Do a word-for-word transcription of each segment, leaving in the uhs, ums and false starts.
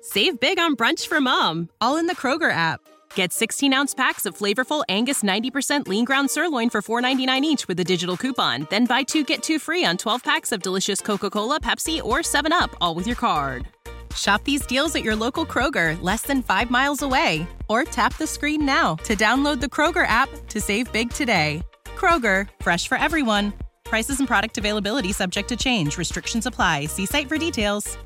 Save big on brunch for mom, all in the Kroger app. Get sixteen-ounce packs of flavorful Angus ninety percent lean ground sirloin for four ninety-nine each with a digital coupon. Then buy two, get two free on twelve packs of delicious Coca-Cola, Pepsi, or seven up, all with your card. Shop these deals at your local Kroger, less than five miles away. Or tap the screen now to download the Kroger app to save big today. Kroger, fresh for everyone. Prices and product availability subject to change. Restrictions apply. See site for details.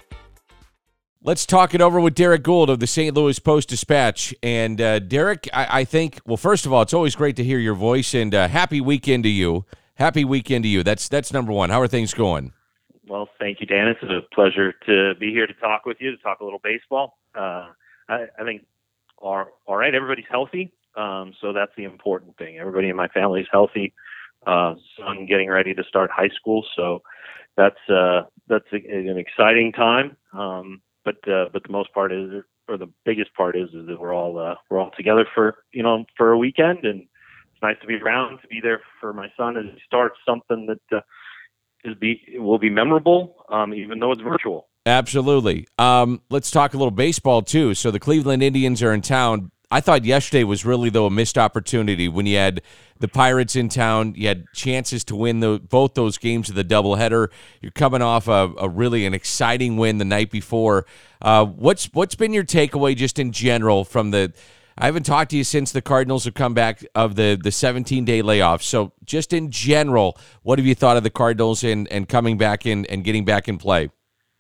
Let's talk it over with Derek Gould of the Saint Louis Post-Dispatch. And, uh, Derek, I, I think, well, first of all, it's always great to hear your voice, and uh, happy weekend to you. Happy weekend to you. That's that's number one. How are things going? Well, thank you, Dan. It's a pleasure to be here to talk with you, to talk a little baseball. Uh, I, I think, all, all right, everybody's healthy, um, so that's the important thing. Everybody in my family is healthy. Uh, son getting ready to start high school, so that's uh, that's a, an exciting time. Um, but uh, but the most part is, or the biggest part is, is that we're all uh, we're all together for you know for a weekend, and it's nice to be around, to be there for my son as he starts something that uh, is be will be memorable, um, even though it's virtual. Absolutely. Um, let's talk a little baseball too. So the Cleveland Indians are in town. I thought yesterday was really, though, a missed opportunity when you had the Pirates in town. You had chances to win the, both those games of the doubleheader. You're coming off a, a really an exciting win the night before. Uh, what's what's been your takeaway just in general from the – I haven't talked to you since the Cardinals have come back of the the seventeen-day layoff. So just in general, what have you thought of the Cardinals and, and coming back in and getting back in play?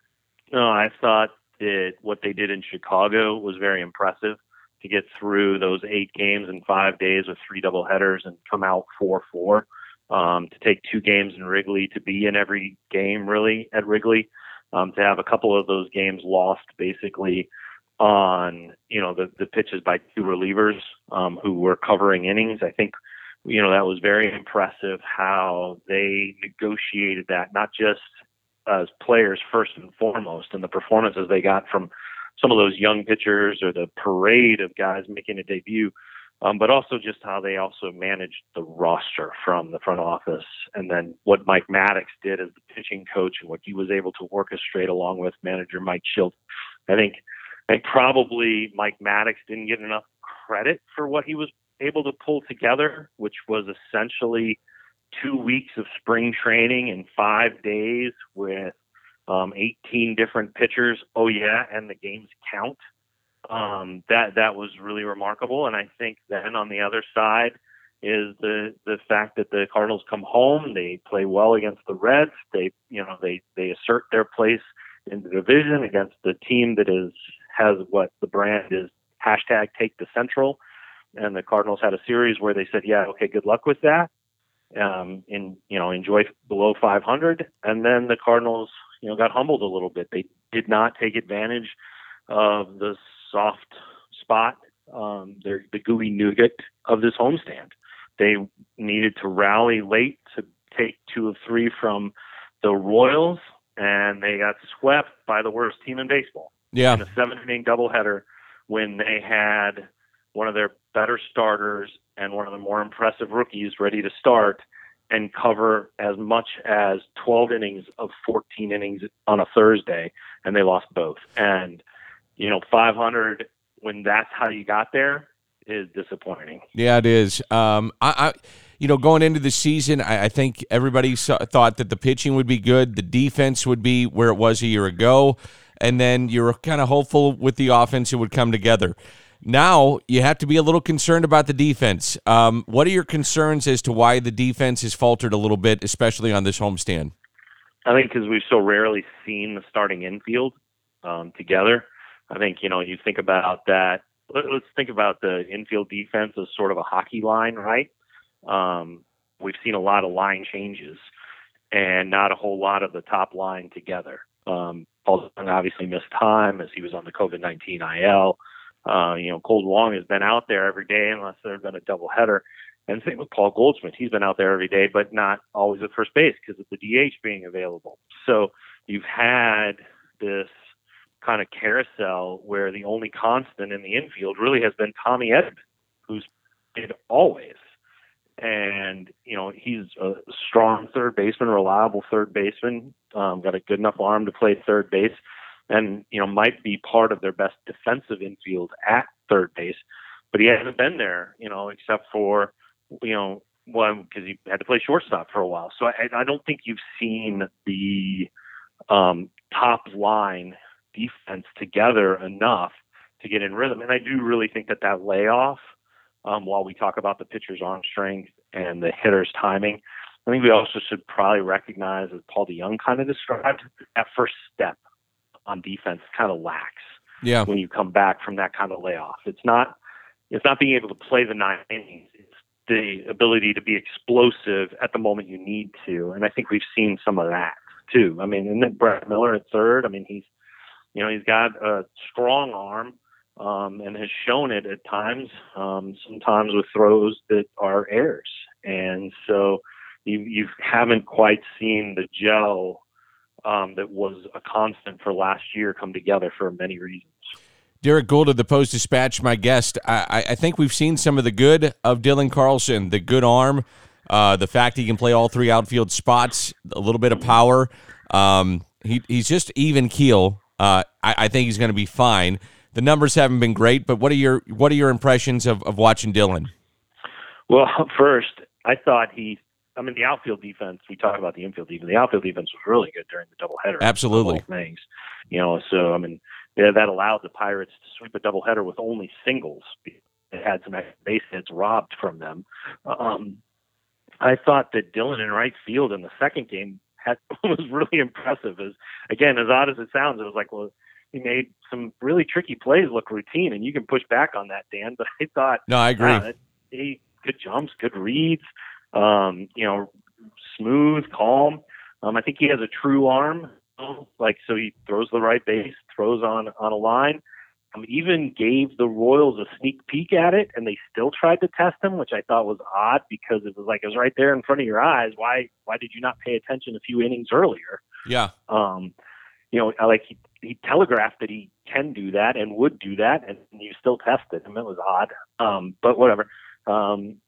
No, I thought that what they did in Chicago was very impressive. To get through those eight games in five days with three doubleheaders and come out four four, um, to take two games in Wrigley, to be in every game really at Wrigley, um, to have a couple of those games lost basically on, you know, the, the pitches by two relievers um, who were covering innings. I think, you know, that was very impressive how they negotiated that, not just as players first and foremost, and the performances they got from some of those young pitchers or the parade of guys making a debut, um, but also just how they also managed the roster from the front office. And then what Mike Maddox did as the pitching coach and what he was able to orchestrate along with manager Mike Shildt. I think, I think probably Mike Maddox didn't get enough credit for what he was able to pull together, which was essentially two weeks of spring training in five days with Um, eighteen different pitchers. Oh yeah, and the games count. Um, that that was really remarkable. And I think then on the other side is the the fact that the Cardinals come home, they play well against the Reds. They you know they they assert their place in the division against the team that is has what the brand is hashtag Take the Central. And the Cardinals had a series where they said, yeah, okay, good luck with that. Um, and you know enjoy below five hundred. And then the Cardinals, you know, got humbled a little bit. They did not take advantage of the soft spot, um, the, the gooey nougat of this homestand. They needed to rally late to take two of three from the Royals, and they got swept by the worst team in baseball. Yeah. In a seven-inning doubleheader when they had one of their better starters and one of the more impressive rookies ready to start and cover as much as twelve innings of fourteen innings on a Thursday, and they lost both. And, you know, five hundred, when that's how you got there, is disappointing. Yeah, it is. Um, I, I, you know, going into the season, I, I think everybody saw, thought that the pitching would be good, the defense would be where it was a year ago, and then you were kind of hopeful with the offense it would come together. Now you have to be a little concerned about the defense. Um, what are your concerns as to why the defense has faltered a little bit, especially on this homestand? I think because we've so rarely seen the starting infield um, together. I think, you know, you think about that. Let, let's think about the infield defense as sort of a hockey line, right? Um, we've seen a lot of line changes and not a whole lot of the top line together. Um, Paul Young obviously missed time as he was on the COVID nineteen I L. Uh, you know, Cold Wong has been out there every day unless there's been a doubleheader. And same with Paul Goldschmidt. He's been out there every day, but not always at first base because of the D H being available. So you've had this kind of carousel where the only constant in the infield really has been Tommy Edman, who's played always. And, you know, he's a strong third baseman, reliable third baseman, um, got a good enough arm to play third base. and, you know, might be part of their best defensive infield at third base, but he hasn't been there, you know, except for, you know, one, because he had to play shortstop for a while. So I, I don't think you've seen the um, top line defense together enough to get in rhythm. And I do really think that that layoff, um, while we talk about the pitcher's arm strength and the hitter's timing, I think we also should probably recognize, as Paul DeYoung kind of described, that first step on defense kind of lacks. Yeah. When you come back from that kind of layoff, it's not it's not being able to play the nine innings. It's the ability to be explosive at the moment you need to, and I think we've seen some of that too. I mean, and then Brett Miller at third. I mean, he's you know he's got a strong arm um, and has shown it at times. Um, sometimes with throws that are errors, and so you you haven't quite seen the gel um, that was a constant for last year come together for many reasons. Derek Gould of the Post-Dispatch, my guest. I, I think we've seen some of the good of Dylan Carlson, the good arm, uh, the fact he can play all three outfield spots, a little bit of power. Um, he, he's just even keel. Uh, I, I think he's going to be fine. The numbers haven't been great, but what are your what are your impressions of, of watching Dylan? Well, first, I thought he I mean, the outfield defense, we talk about the infield defense. The outfield defense was really good during the doubleheader. Absolutely. Things. You know, so, I mean, yeah, that allowed the Pirates to sweep a doubleheader with only singles. It had some base hits robbed from them. Um, I thought that Dylan in right field in the second game had, was really impressive. As again, as odd as it sounds, it was like, well, he made some really tricky plays look routine, and you can push back on that, Dan. But I thought, no, I agree. Uh, he good jumps, good reads. Um, you know, smooth, calm. Um, I think he has a true arm, like, so he throws the right base, throws on, on a line. Um, even gave the Royals a sneak peek at it, and they still tried to test him, which I thought was odd because it was like, it was right there in front of your eyes. Why, why did you not pay attention a few innings earlier? Yeah. Um, you know, like he, he telegraphed that he can do that and would do that, and you still tested him. It was odd. Um, but whatever. Um,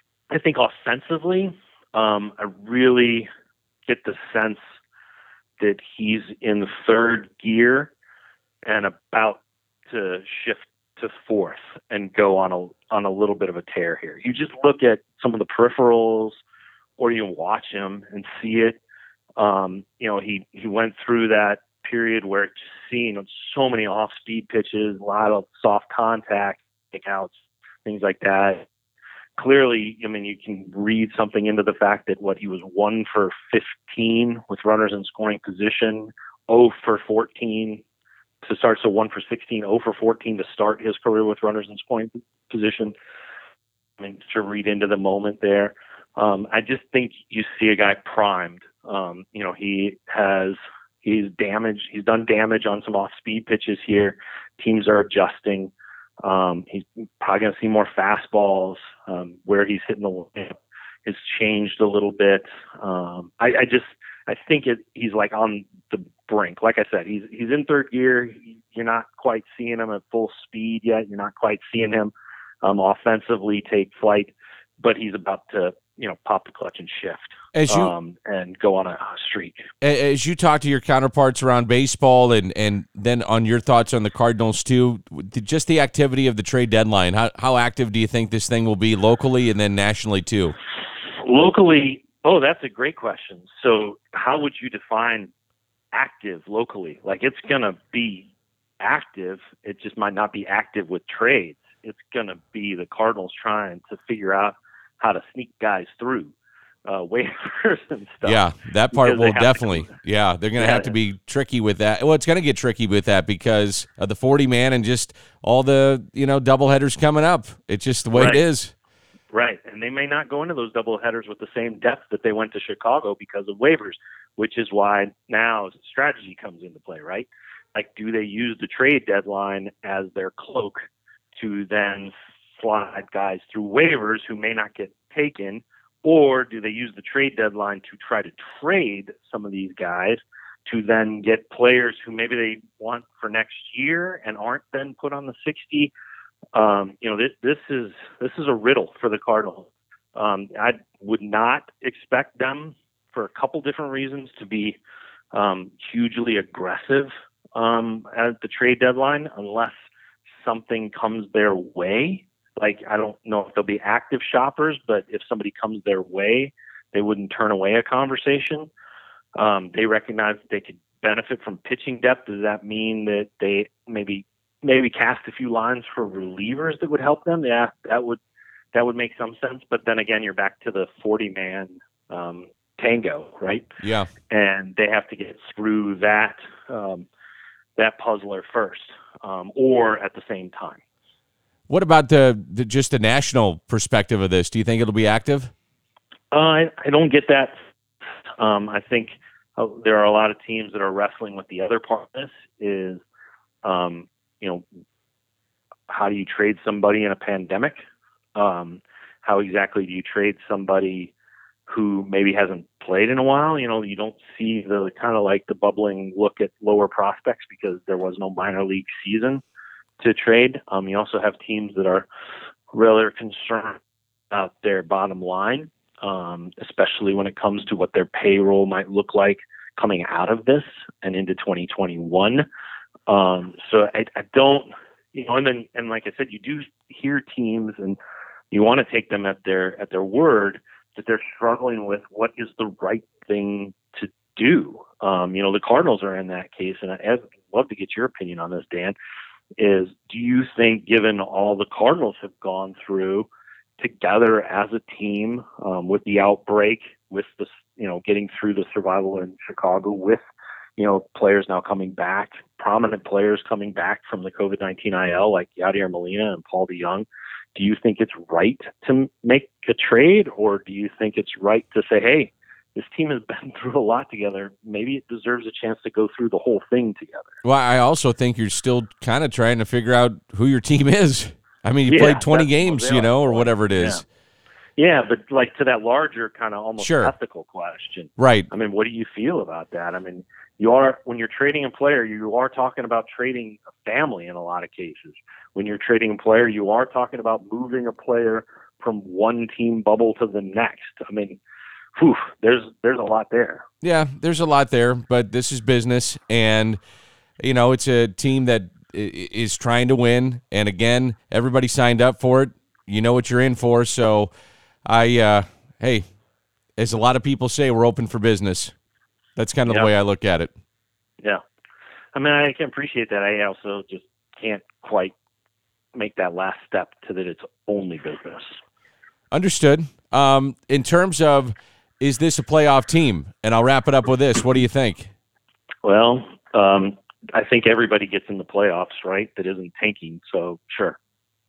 I think offensively, um, I really get the sense that he's in third gear and about to shift to fourth and go on a on a little bit of a tear here. You just look at some of the peripherals, or you watch him and see it. Um, you know, he he went through that period where it's just seeing so many off-speed pitches, a lot of soft contact, kickouts, things like that. Clearly, I mean, you can read something into the fact that what he was one for fifteen with runners in scoring position, zero for fourteen to start, so one for sixteen, zero for fourteen to start his career with runners in scoring position. I mean, to read into the moment there, um, I just think you see a guy primed. Um, you know, he has he's damaged. He's done damage on some off-speed pitches here. Teams are adjusting. Um, he's probably going to see more fastballs. Um, where he's hitting the lamp has changed a little bit. Um, I, I just, I think it, he's like on the brink. Like I said, he's he's in third gear. You're not quite seeing him at full speed yet. You're not quite seeing him um, offensively take flight, but he's about to, you know, pop the clutch and shift as you, um, and go on a streak. As you talk to your counterparts around baseball, and, and then on your thoughts on the Cardinals too, just the activity of the trade deadline, how how active do you think this thing will be locally and then nationally too? Locally, oh, that's a great question. So how would you define active locally? Like, it's going to be active. It just might not be active with trades. It's going to be the Cardinals trying to figure out how to sneak guys through uh, waivers and stuff. Yeah, that part will definitely. To, yeah, they're going to yeah, have to be tricky with that. Well, it's going to get tricky with that because of the forty man and just all the, you know, doubleheaders coming up. It's just the way right. it is. Right, and they may not go into those doubleheaders with the same depth that they went to Chicago because of waivers, which is why now strategy comes into play, right? Like, do they use the trade deadline as their cloak to then slide guys through waivers who may not get taken, or do they use the trade deadline to try to trade some of these guys to then get players who maybe they want for next year and aren't then put on the sixty? Um, you know, this this is this is a riddle for the Cardinals. Um, I would not expect them, for a couple different reasons, to be um, hugely aggressive um, at the trade deadline unless something comes their way. Like, I don't know if they'll be active shoppers, but if somebody comes their way, they wouldn't turn away a conversation. Um, they recognize that they could benefit from pitching depth. Does that mean that they maybe maybe cast a few lines for relievers that would help them? Yeah, that would that would make some sense. But then again, you're back to the forty-man um, tango, right? Yeah. And they have to get through that um, that puzzler first, um, or at the same time. What about the, the just the national perspective of this? Do you think it'll be active? Uh, I, I don't get that. Um, I think uh, there are a lot of teams that are wrestling with the other part of this is, um, you know, how do you trade somebody in a pandemic? Um, how exactly do you trade somebody who maybe hasn't played in a while? You know, you don't see the kind of like the bubbling look at lower prospects because there was no minor league season to trade. Um, you also have teams that are rather concerned about their bottom line, um, especially when it comes to what their payroll might look like coming out of this and into twenty twenty-one. Um, so I, I don't, you know, and then, and like I said, you do hear teams and you want to take them at their, at their word that they're struggling with what is the right thing to do. Um, you know, the Cardinals are in that case, and I'd love to get your opinion on this, Dan. Is do you think, given all the Cardinals have gone through together as a team, um, with the outbreak, with the, you know, getting through the survival in Chicago, with, you know, players now coming back, prominent players coming back from the COVID nineteen I L like Yadier Molina and Paul DeJong, do you think it's right to make a trade, or do you think it's right to say, hey, this team has been through a lot together. Maybe it deserves a chance to go through the whole thing together. Well, I also think you're still kind of trying to figure out who your team is. I mean, you yeah, played twenty games, you know, or whatever it is. Yeah. yeah, but like to that larger kind of almost sure. ethical question. Right. I mean, what do you feel about that? I mean, you are, when you're trading a player, you are talking about trading a family in a lot of cases. When you're trading a player, you are talking about moving a player from one team bubble to the next. I mean, whew, there's there's a lot there. Yeah, there's a lot there, but this is business, and you know it's a team that is trying to win. And again, everybody signed up for it. You know what you're in for. So, I uh, hey, as a lot of people say, we're open for business. That's kind of yep. the way I look at it. Yeah, I mean, I can appreciate that. I also just can't quite make that last step to that it's only business. Understood. Um, in terms of, is this a playoff team? And I'll wrap it up with this. What do you think? Well, um, I think everybody gets in the playoffs, right? That isn't tanking. So sure.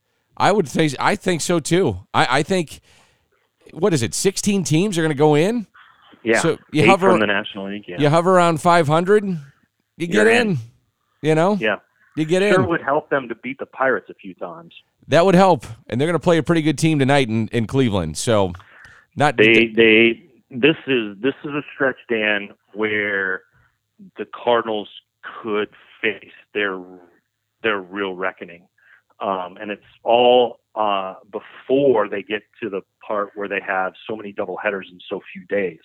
I would say, I think so too. I, I think, what is it? sixteen teams are going to go in. Yeah. So you Eight hover from the National League. Yeah. You hover around five hundred. You get in. in. You know. Yeah. You get sure in. Would help them to beat the Pirates a few times. That would help, and they're going to play a pretty good team tonight in, in Cleveland. So, not they they this is this is a stretch, Dan, where the Cardinals could face their their real reckoning, um, and it's all uh, before they get to the part where they have so many doubleheaders in so few days.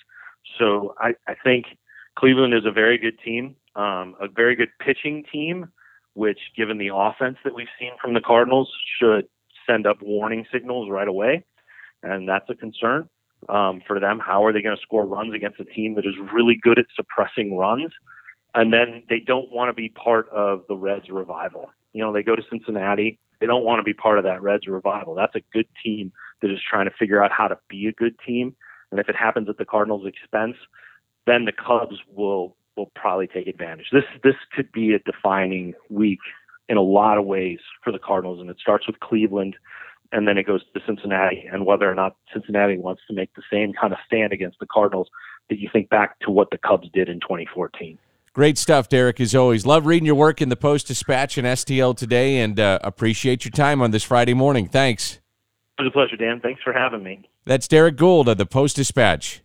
So I, I think Cleveland is a very good team, um, a very good pitching team, which, given the offense that we've seen from the Cardinals, should send up warning signals right away. And that's a concern um, for them. How are they going to score runs against a team that is really good at suppressing runs? And then they don't want to be part of the Reds revival. You know, they go to Cincinnati. They don't want to be part of that Reds revival. That's a good team that is trying to figure out how to be a good team. And if it happens at the Cardinals' expense, then the Cubs will will probably take advantage. This this could be a defining week in a lot of ways for the Cardinals, and it starts with Cleveland, and then it goes to Cincinnati, and whether or not Cincinnati wants to make the same kind of stand against the Cardinals that you think back to what the Cubs did in twenty fourteen. Great stuff, Derek, as always. Love reading your work in the Post-Dispatch and S T L today, and uh, appreciate your time on this Friday morning. Thanks. It was a pleasure, Dan. Thanks for having me. That's Derek Gould of the Post-Dispatch.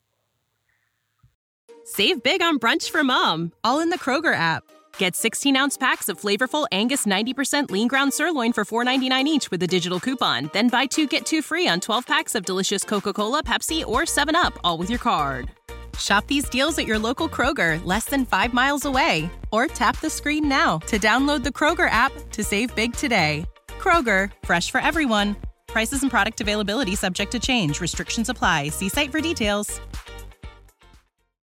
Save big on brunch for mom, all in the Kroger app. Get sixteen-ounce packs of flavorful Angus ninety percent lean ground sirloin for four ninety-nine each with a digital coupon. Then buy two, get two free on twelve packs of delicious Coca-Cola, Pepsi, or seven up, all with your card. Shop these deals at your local Kroger, less than five miles away. Or tap the screen now to download the Kroger app to save big today. Kroger, fresh for everyone. Prices and product availability subject to change. Restrictions apply. See site for details.